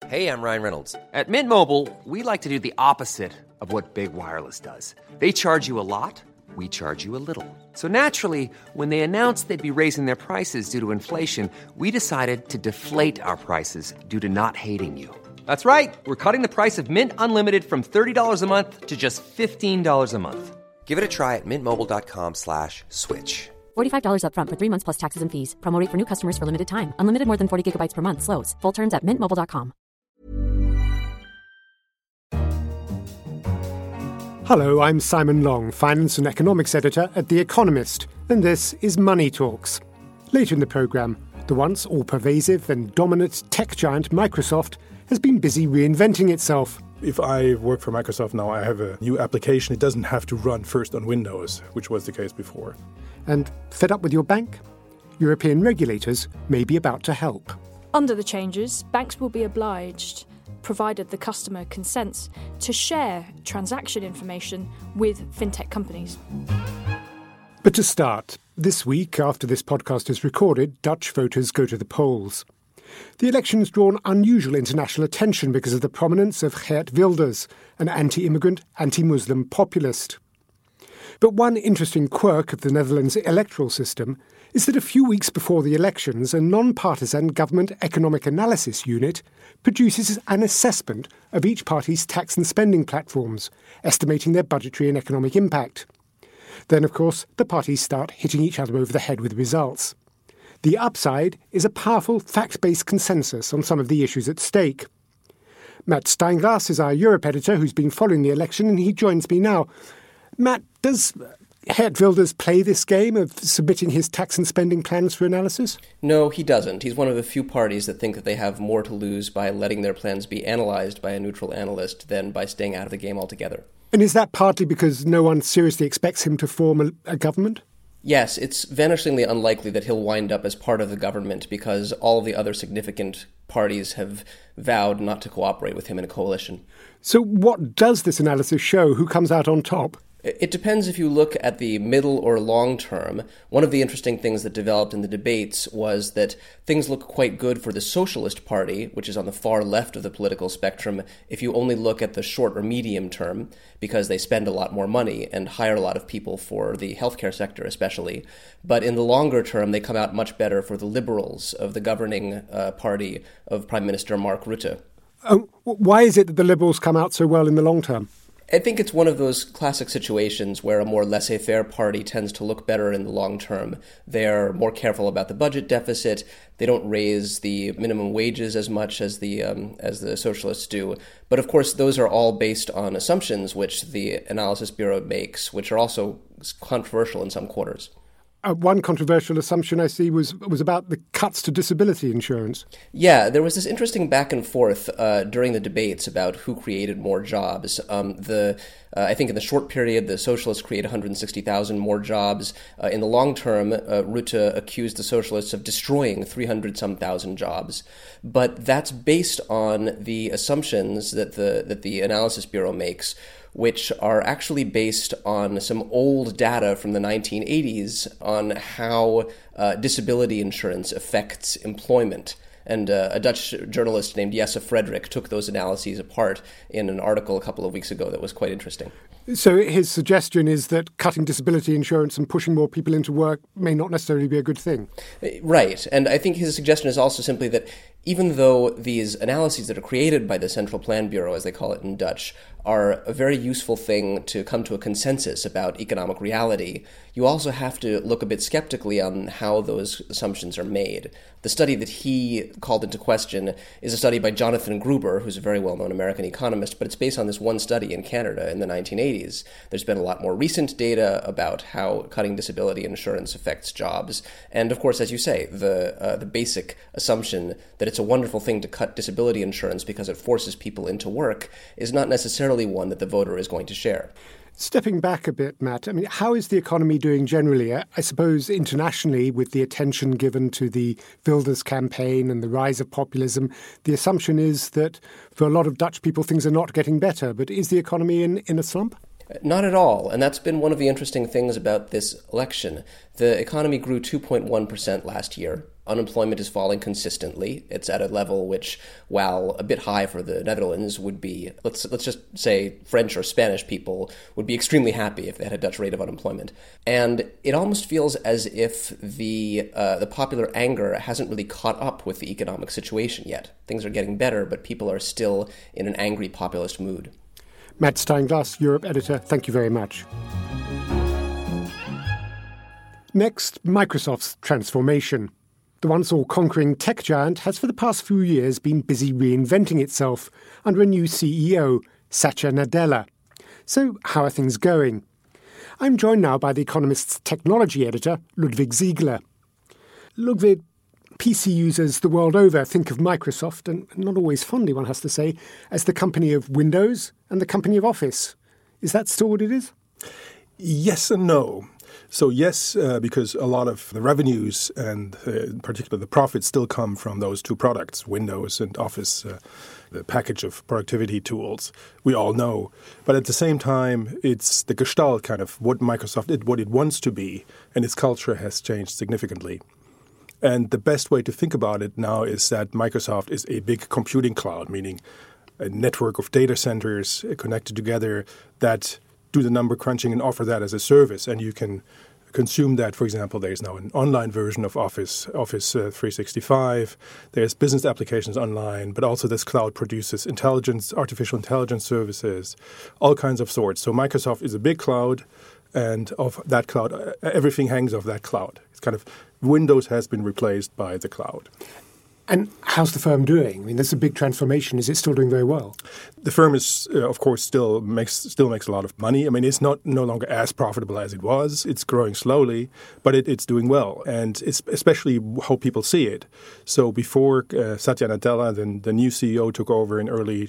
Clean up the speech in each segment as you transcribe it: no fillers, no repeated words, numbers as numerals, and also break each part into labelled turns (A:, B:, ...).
A: Hey, I'm Ryan Reynolds.
B: At Mint Mobile, we like to do the opposite of what Big Wireless does. They charge you a lot, we charge you a little. So naturally, when they announced they'd be raising their prices due to inflation, we decided to deflate our prices due to not hating you. That's right. We're cutting the price of Mint Unlimited from $30 a month to just $15 a month.
A: Give it a try at mintmobile.com/switch.
C: $45 up front for 3 months plus taxes and fees. Promo rate for new customers for limited time. Unlimited more than 40 gigabytes per month. Slows full terms at mintmobile.com.
D: Hello, I'm Simon Long, Finance and Economics Editor at The Economist, and this is Money Talks. Later in the programme, the once all-pervasive and dominant tech giant Microsoft has been busy reinventing itself.
E: If I work for Microsoft now, I have a new application. It doesn't have to run first on Windows, which was the case before.
D: And fed up with your bank? European regulators may be about to help.
F: Under the changes, banks will be obliged, provided the customer consents, to share transaction information with fintech companies.
D: But to start, this week, after this podcast is recorded, Dutch voters go to the polls. The election's drawn unusual international attention because of the prominence of Geert Wilders, an anti-immigrant, anti-Muslim populist. But one interesting quirk of the Netherlands' electoral system is that a few weeks before the elections, a non-partisan government economic analysis unit produces an assessment of each party's tax and spending platforms, estimating their budgetary and economic impact. Then, of course, the parties start hitting each other over the head with results. The upside is a powerful fact-based consensus on some of the issues at stake. Matt Steinglass is our Europe editor who's been following the election, and he joins me now. Matt, does Geert Wilders play this game of submitting his tax and spending plans for analysis?
G: No, he doesn't. He's one of the few parties that think that they have more to lose by letting their plans be analysed by a neutral analyst than by staying out of the game altogether.
D: And is that partly because no one seriously expects him to form a government?
G: Yes, it's vanishingly unlikely that he'll wind up as part of the government because all of the other significant parties have vowed not to cooperate with him in a coalition.
D: So what does this analysis show? Who comes out on top?
G: It depends if you look at the middle or long term. One of the interesting things that developed in the debates was that things look quite good for the Socialist Party, which is on the far left of the political spectrum, if you only look at the short or medium term, because they spend a lot more money and hire a lot of people for the healthcare sector especially. But in the longer term, they come out much better for the Liberals of the governing party of Prime Minister Mark Rutte.
D: Why is it that the Liberals come out so well in the long term?
G: I think it's one of those classic situations where a more laissez-faire party tends to look better in the long term. They're more careful about the budget deficit. They don't raise the minimum wages as much as the socialists do. But of course, those are all based on assumptions which the Analysis Bureau makes, which are also controversial in some quarters.
D: One controversial assumption I see was about the cuts to disability insurance.
G: Yeah, there was this interesting back and forth during the debates about who created more jobs. I think in the short period, the socialists created 160,000 more jobs. In the long term, Rutte accused the socialists of destroying 300-some-thousand jobs. But that's based on the assumptions that the Analysis Bureau makes, which are actually based on some old data from the 1980s on how disability insurance affects employment. And a Dutch journalist named Jesse Frederick took those analyses apart in an article a couple of weeks ago that was quite interesting.
D: So his suggestion is that cutting disability insurance and pushing more people into work may not necessarily be a good thing.
G: Right. And I think his suggestion is also simply that even though these analyses that are created by the Central Plan Bureau, as they call it in Dutch, are a very useful thing to come to a consensus about economic reality, you also have to look a bit skeptically on how those assumptions are made. The study that he called into question is a study by Jonathan Gruber, who's a very well-known American economist, but it's based on this one study in Canada in the 1980s. There's been a lot more recent data about how cutting disability insurance affects jobs. And of course, as you say, the basic assumption that it's a wonderful thing to cut disability insurance because it forces people into work is not necessarily one that the voter is going to share.
D: Stepping back a bit, Matt, I mean, how is the economy doing generally? I suppose internationally, with the attention given to the Wilders campaign and the rise of populism, the assumption is that for a lot of Dutch people, things are not getting better. But is the economy in a slump?
G: Not at all. And that's been one of the interesting things about this election. The economy grew 2.1% last year. Unemployment is falling consistently. It's at a level which, while a bit high for the Netherlands, would be, let's just say French or Spanish people would be extremely happy if they had a Dutch rate of unemployment. And it almost feels as if the popular anger hasn't really caught up with the economic situation yet. Things are getting better, but people are still in an angry populist mood.
D: Matt Steinglass, Europe editor, thank you very much. Next, Microsoft's transformation. The once all-conquering tech giant has for the past few years been busy reinventing itself under a new CEO, Satya Nadella. So how are things going? I'm joined now by The Economist's technology editor, Ludwig Siegler. Ludwig, PC users the world over think of Microsoft, and not always fondly, one has to say, as the company of Windows and the company of Office. Is that still what it is?
E: Yes and no. So yes, because a lot of the revenues and in particular the profits still come from those two products, Windows and Office, the package of productivity tools we all know. But at the same time, it's the gestalt kind of what Microsoft is, what it wants to be, and its culture has changed significantly. And the best way to think about it now is that Microsoft is a big computing cloud, meaning a network of data centers connected together that do the number crunching and offer that as a service. And you can consume that. For example, there's now an online version of Office 365. There's business applications online, but also this cloud produces artificial intelligence services, all kinds of sorts. So Microsoft is a big cloud, and of that cloud, everything hangs off that cloud. It's kind of Windows has been replaced by the cloud.
D: And how's the firm doing? I mean, there's a big transformation. Is it still doing very well?
E: The firm is, of course, still makes a lot of money. I mean, it's no longer as profitable as it was. It's growing slowly, but it's doing well, and it's especially how people see it. So before Satya Nadella, the new CEO, took over in early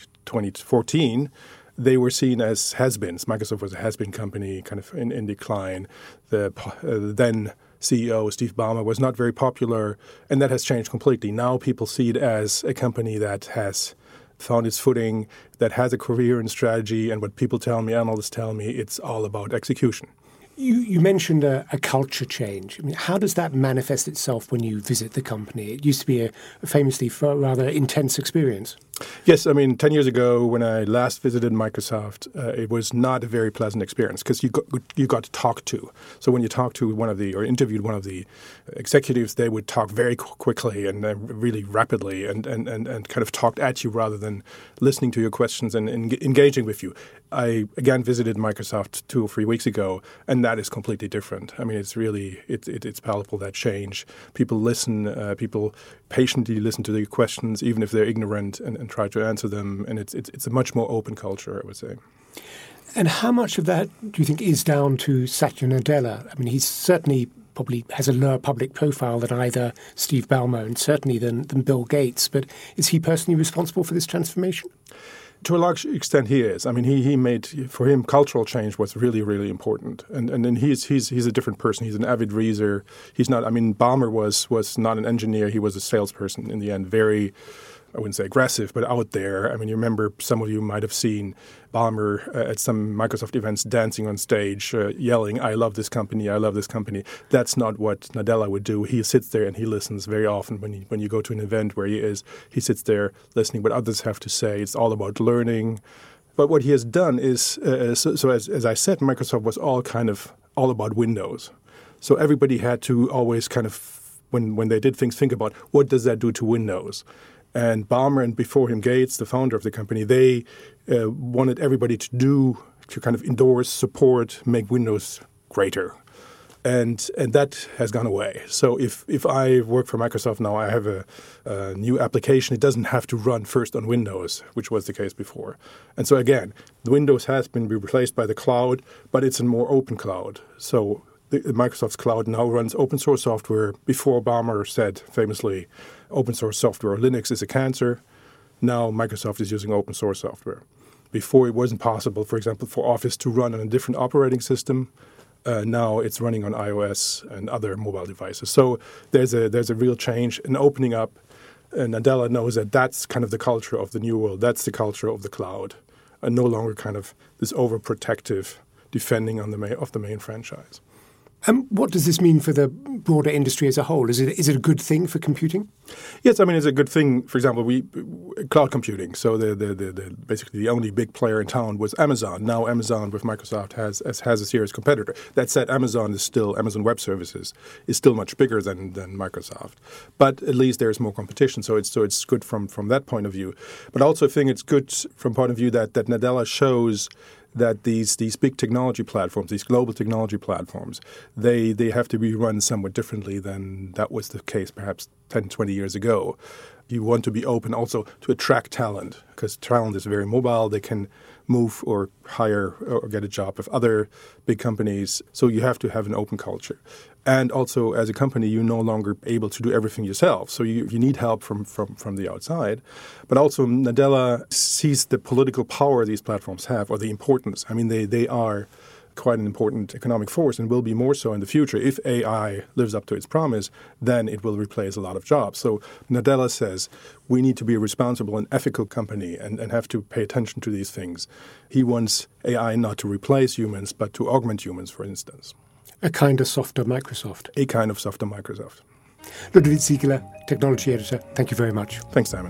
E: 2014, they were seen as has-beens. Microsoft was a has-been company, kind of in decline. The then CEO, Steve Ballmer, was not very popular, and that has changed completely. Now people see it as a company that has found its footing, that has a coherent strategy, and what people tell me, analysts tell me, it's all about execution.
D: You mentioned a culture change. I mean, how does that manifest itself when you visit the company? It used to be a famously rather intense experience.
E: Yes, I mean, 10 years ago when I last visited Microsoft, it was not a very pleasant experience because you got to talk to. So when you talk to interviewed one of the executives, they would talk very quickly and really rapidly and kind of talked at you rather than listening to your questions and engaging with you. I again visited Microsoft 2 or 3 weeks ago, and that is completely different. I mean, it's palpable, that change. People listen, people patiently listen to the questions, even if they're ignorant, and try to answer them. And it's a much more open culture, I would say.
D: And how much of that do you think is down to Satya Nadella? I mean, he's certainly probably has a lower public profile than either Steve Ballmer and certainly than Bill Gates. But is he personally responsible for this transformation?
E: To a large extent, he is. I mean, he made, for him, cultural change was really, really important. And then he's a different person. He's an avid reader. He's not. I mean, Ballmer was not an engineer. He was a salesperson in the end. Very, I wouldn't say aggressive, but out there. I mean, you remember, some of you might have seen Ballmer at some Microsoft events dancing on stage, yelling, "I love this company, I love this company." That's not what Nadella would do. He sits there and he listens very often. When you go to an event where he sits there listening what others have to say. It's all about learning. But what he has done is, as I said, Microsoft was all about Windows. So everybody had to always kind of, when they did things, think about what does that do to Windows. And Ballmer and before him Gates, the founder of the company, they wanted everybody to kind of endorse, support, make Windows greater. And that has gone away. So if I work for Microsoft now, I have a new application. It doesn't have to run first on Windows, which was the case before. And so again, the Windows has been replaced by the cloud, but it's a more open cloud. So Microsoft's cloud now runs open source software. Before, Ballmer said famously, open source software or Linux is a cancer. Now Microsoft is using open source software. Before, it wasn't possible, for example, for Office to run on a different operating system. Now it's running on iOS and other mobile devices. So there's a real change, an opening up. And Nadella knows that that's kind of the culture of the new world. That's the culture of the cloud, and no longer kind of this overprotective defending of the main franchise.
D: What does this mean for the broader industry as a whole? Is it a good thing for computing?
E: Yes, I mean, it's a good thing. For example, cloud computing. So the basically the only big player in town was Amazon. Now Amazon with Microsoft has a serious competitor. That said, Amazon Web Services is still much bigger than Microsoft. But at least there's more competition. So it's good from that point of view. But I also think it's good from point of view that Nadella shows that these big technology platforms, these global technology platforms, they have to be run somewhat differently than that was the case perhaps 10, 20 years ago. You want to be open also to attract talent, because talent is very mobile. They can move or hire or get a job with other big companies. So you have to have an open culture. And also, as a company, you're no longer able to do everything yourself. So you need help from the outside. But also, Nadella sees the political power these platforms have, or the importance. I mean, they are quite an important economic force and will be more so in the future. If AI lives up to its promise, then it will replace a lot of jobs. So Nadella says we need to be a responsible and ethical company and have to pay attention to these things. He wants AI not to replace humans, but to augment humans, for instance.
D: A kind of softer Microsoft.
E: A kind of softer Microsoft.
D: Ludovic Ziegler, Technology Editor, thank you very much.
E: Thanks, Simon.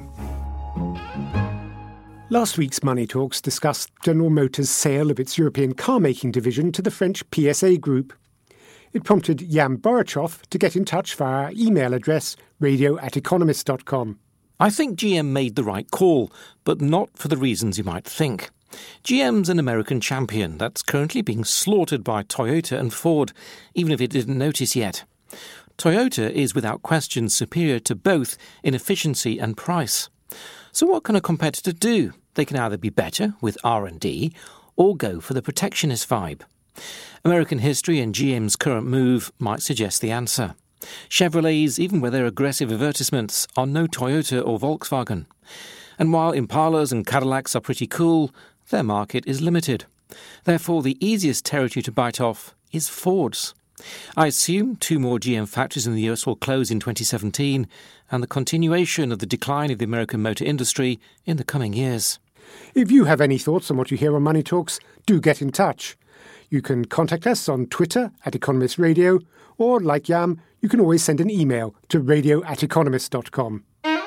D: Last week's Money Talks discussed General Motors' sale of its European car-making division to the French PSA Group. It prompted Jan Borochov to get in touch via our email address, radio@economist.com.
A: I think GM made the right call, but not for the reasons you might think. GM's an American champion that's currently being slaughtered by Toyota and Ford, even if it didn't notice yet. Toyota is without question superior to both in efficiency and price. So what can a competitor do? They can either be better with R&D or go for the protectionist vibe. American history and GM's current move might suggest the answer. Chevrolets, even with their aggressive advertisements, are no Toyota or Volkswagen. And while Impalas and Cadillacs are pretty cool, their market is limited. Therefore, the easiest territory to bite off is Ford's. I assume 2 more GM factories in the US will close in 2017 and the continuation of the decline of the American motor industry in the coming years.
D: If you have any thoughts on what you hear on Money Talks, do get in touch. You can contact us on Twitter @Economist Radio, or, like Yam, you can always send an email to radio@economist.com.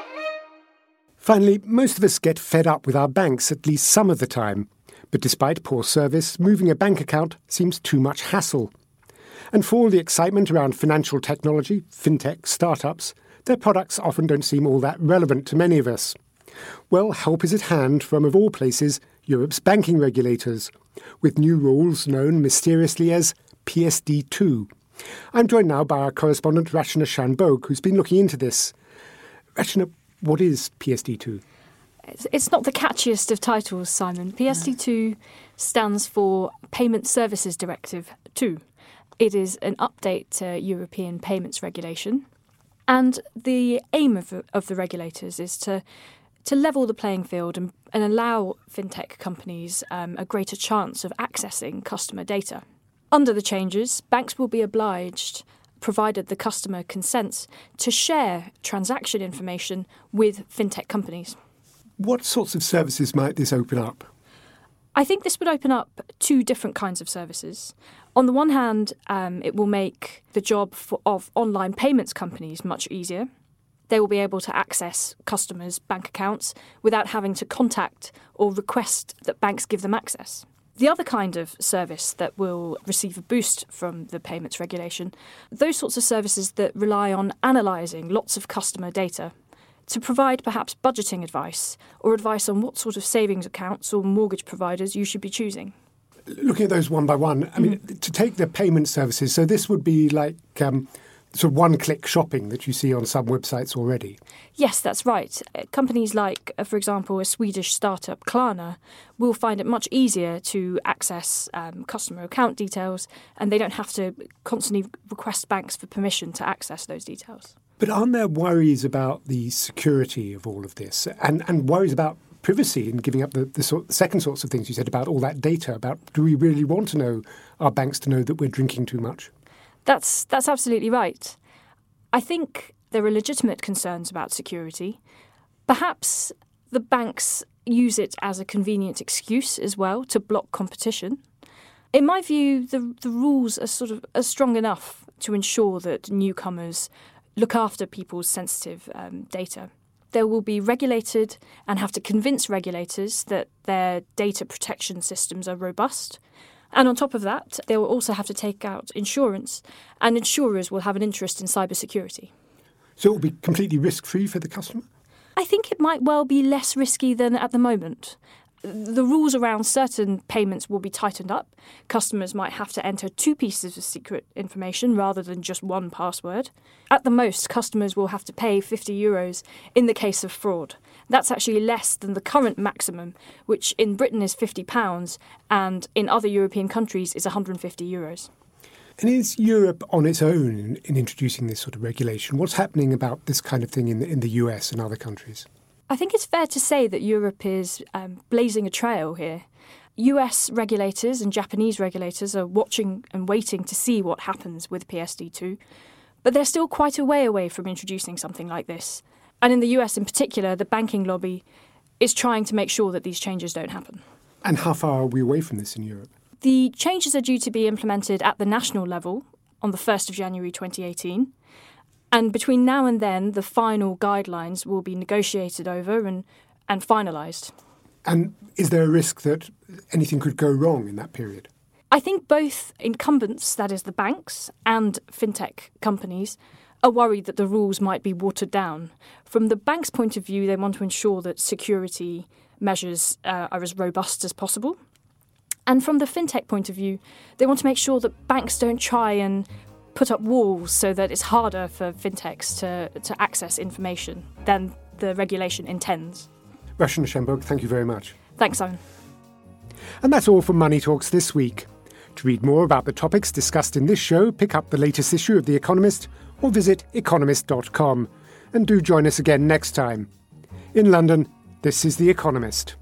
D: Finally, most of us get fed up with our banks at least some of the time. But despite poor service, moving a bank account seems too much hassle. And for all the excitement around financial technology, fintech, startups, their products often don't seem all that relevant to many of us. Well, help is at hand from, of all places, Europe's banking regulators, with new rules known mysteriously as PSD2. I'm joined now by our correspondent Rachna Shanbhogue, who's been looking into this. Rachna, what is PSD2?
F: It's not the catchiest of titles, Simon. PSD2 stands for Payment Services Directive 2. It is an update to European payments regulation. And the aim of the regulators is to level the playing field and allow fintech companies a greater chance of accessing customer data. Under the changes, banks will be obliged, provided the customer consents, to share transaction information with fintech companies.
D: What sorts of services might this open up?
F: I think this would open up 2 different kinds of services. On the one hand, it will make the job of online payments companies much easier. They will be able to access customers' bank accounts without having to contact or request that banks give them access. The other kind of service that will receive a boost from the payments regulation, those sorts of services that rely on analysing lots of customer data to provide perhaps budgeting advice or advice on what sort of savings accounts or mortgage providers you should be choosing.
D: Looking at those one by one, I mean, to take the payment services, so this would be like sort of one-click shopping that you see on some websites already.
F: Yes, that's right. Companies like, for example, a Swedish startup, Klarna, will find it much easier to access customer account details, and they don't have to constantly request banks for permission to access those details.
D: But aren't there worries about the security of all of this and worries about privacy and giving up the second sorts of things you said about all that data, about do we really want to know our banks to know that we're drinking too much?
F: That's absolutely right. I think there are legitimate concerns about security. Perhaps the banks use it as a convenient excuse as well to block competition. In my view, the rules are strong enough to ensure that newcomers look after people's sensitive data. They will be regulated and have to convince regulators that their data protection systems are robust. And on top of that, they will also have to take out insurance, and insurers will have an interest in cybersecurity.
D: So it will be completely risk-free for the customer?
F: I think it might well be less risky than at the moment. The rules around certain payments will be tightened up. Customers might have to enter 2 pieces of secret information rather than just 1 password. At the most, customers will have to pay €50 in the case of fraud. That's actually less than the current maximum, which in Britain is £50 and in other European countries is €150.
D: And is Europe on its own in introducing this sort of regulation? What's happening about this kind of thing in the US and other countries?
F: I think it's fair to say that Europe is blazing a trail here. US regulators and Japanese regulators are watching and waiting to see what happens with PSD2, but they're still quite a way away from introducing something like this. And in the US in particular, the banking lobby is trying to make sure that these changes don't happen.
D: And how far are we away from this in Europe?
F: The changes are due to be implemented at the national level on the 1st of January 2018. And between now and then, the final guidelines will be negotiated over and finalised.
D: And is there a risk that anything could go wrong in that period?
F: I think both incumbents, that is the banks, and fintech companies, are worried that the rules might be watered down. From the bank's point of view, they want to ensure that security measures are as robust as possible. And from the fintech point of view, they want to make sure that banks don't try and put up walls so that it's harder for fintechs to access information than the regulation intends.
D: Rashna Shamburg, thank you very much.
F: Thanks, Simon.
D: And that's all from Money Talks this week. To read more about the topics discussed in this show, pick up the latest issue of The Economist or visit economist.com. And do join us again next time. In London, this is The Economist.